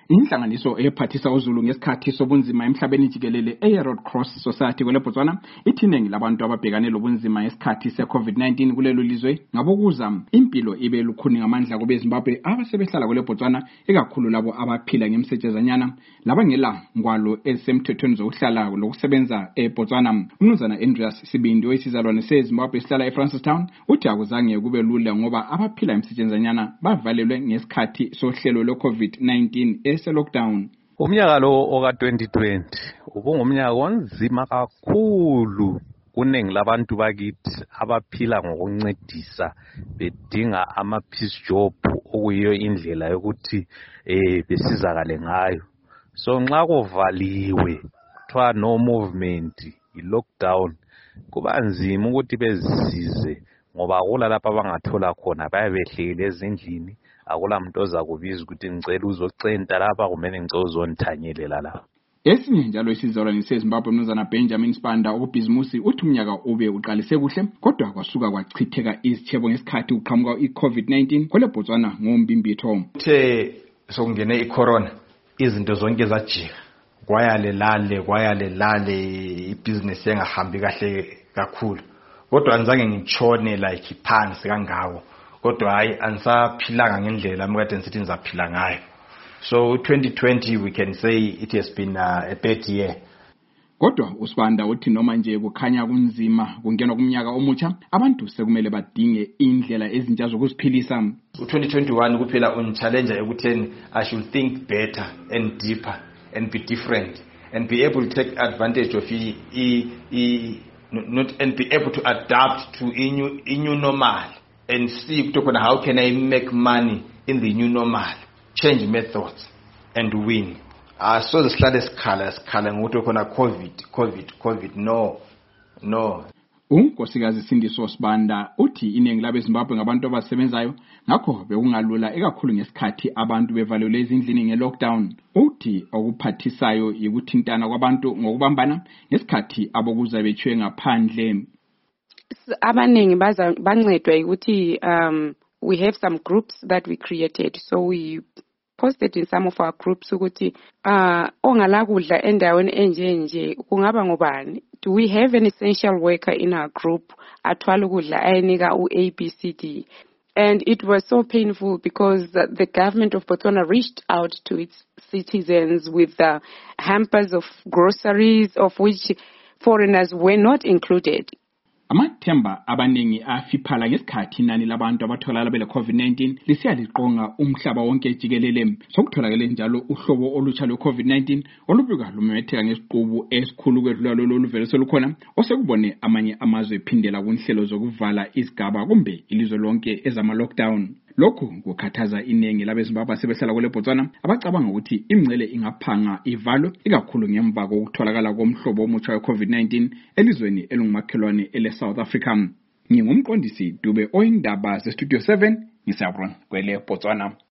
Inhlanganiso ephathisa uZulu ngesikhathi sobunzima emhlabeni jikelele eRed Cross Society kwele Botswana ithi iningi labantu ababhekane lobunzima ngesikhathi seCovid-19 kulelo lizwe ngabokuza impilo ibe lukhuni ngamandla kube Zimbabwe abasebehlala kwele Botswana ikakhulu labo abaphila ngemsetshezanyana labangela ngwalo esemthethweni zokuhlala lokusebenza eBotswana. Umnumzana Andreas Sibindi oyisizalwane seZimbabwe esihlala eFrancistown uthi akuzange kube lula ngoba abaphila ngemsetshezanyana bavalelwe ngesikhathi sohlelo lwe-COVID-19 lockdown. Umnyaka lo oka 2020 ubungumnyaka onzima kakhulu kuningi labantu bakithi abaphila ngokuncedisa bedinga ama peace job okuyiyo indlela yokuthi besizakale ngayo. So nxa kuvaliwe kuthiwa no movement i-lockdown kuba nzima ukuthi bezisize ngoba akula lapha abangathola khona bayabehlele ezindlini. Akula muntu ozakubiza ukuthi ngicela uzocenta lapha kumele ngicela uzonithanyelela lapha. Esinye njalo isizalwane seZimbabwe umnumzana Benjamin Spanda obhizimusi uthi umnyaka ube uqalise kuhle kodwa kwasuka kwachitheka izithebo ngesikhathi uqhamuka i-COVID-19 kwele Botswana ngombimbitho. Uthe sokungene icorona izinto zonke zajika kwayalelale ibusiness yengahambi kahle kakhulu kodwa anzange ngitshone like phansi kangako. Kodwa hayi ansaphilanga ngendlela mkade nsithi nizaphila ngayo. So 2020 we can say it has been a bad year. Kodwa uSibanda uthi noma nje kukhanya kunzima kungenwa kumnyaka omutsha abantu sekumele badinge indlela ezintsha zokuziphilisa. U2021 kuphela unchallenge ekutheni I should think better and deeper and be different and be able to take advantage of and be able to adapt to a new normal. And see how can I make money in the new normal, change methods, and win. So the slightest color ngokuthi khona COVID, no. Unkosikazi Sindiso Sibanda uthi iningi labeZimbabwe ngabantu abasebenzayo ngakho bekungalula ekakhulu ngesikhathi abantu bevalelwe ezindlini ngelockdown. Uthi okuphathisayo ukuthintana kwabantu ngokubambana ngesikhathi abokuza betshwe ngaphandle. Abaningi bancedwa ukuthi we have some groups that we created, so we posted in some of our groups ukuthi ongala kudla endaweni enjenje kungaba ngobani. Do we have an essential worker in our group athwala ukudla ayenika uABCD? And it was so painful because the government of Botswana reached out to its citizens with hampers of groceries of which foreigners were not included. Amathemba abaningi afiphala ngesikhathi inani labantu abatholakala bele COVID-19 lisiyaliqonga umhlaba wonke jikelele. Sokutholakele njalo uhlobo olutsha lwe-COVID-19 olubika lumemetheka ngesiqubu esikhulu kwedlula lolu vele selukhona osekubone amanye amazwe ephindela kunhlelo zokuvala isigaba kumbe ilizwe lonke ezama lockdown. Lokhu kukhathaza iningi labeZimbabwe asebehlala kwele Botswana abacabanga ukuthi imngcele ingaphanga ivalo ikakhulu ngemva kokutholakala komhlobo omutsha we-COVID-19 elizweni elungumakhelwane ele-South Africa. Ngingumqondisi Dube oyindaba ze Studio 7 ngisabron kwele Botswana.